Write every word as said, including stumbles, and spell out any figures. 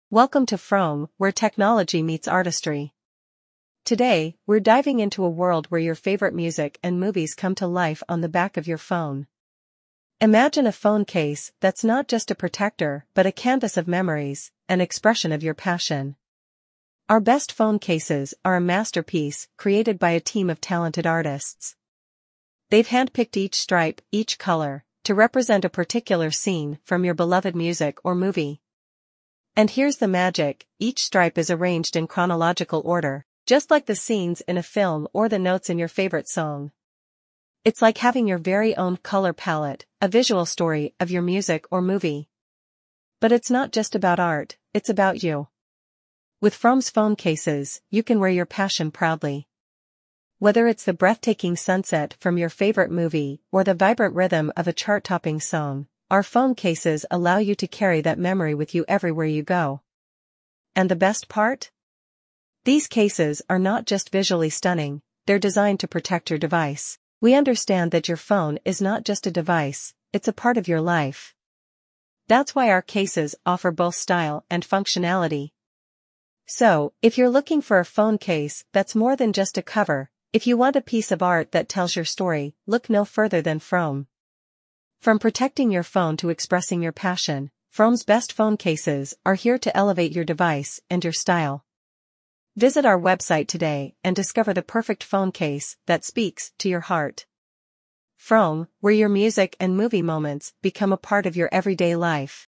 Welcome to Frome, where technology meets artistry. Today, we're diving into a world where your favorite music and movies come to life on the back of your phone. Imagine a phone case that's not just a protector but a canvas of memories, an expression of your passion. Our best phone cases are a masterpiece created by a team of talented artists. They've handpicked each stripe, each color, to represent a particular scene from your beloved music or movie. And here's the magic: each stripe is arranged in chronological order, just like the scenes in a film or the notes in your favorite song. It's like having your very own color palette, a visual story of your music or movie. But it's not just about art, it's about you. With Frome's phone cases, you can wear your passion proudly. Whether it's the breathtaking sunset from your favorite movie or the vibrant rhythm of a chart-topping song, our phone cases allow you to carry that memory with you everywhere you go. And the best part? These cases are not just visually stunning, they're designed to protect your device. We understand that your phone is not just a device, it's a part of your life. That's why our cases offer both style and functionality. So, if you're looking for a phone case that's more than just a cover, if you want a piece of art that tells your story, look no further than Frome. From protecting your phone to expressing your passion, Frome's best phone cases are here to elevate your device and your style. Visit our website today and discover the perfect phone case that speaks to your heart. Frome, where your music and movie moments become a part of your everyday life.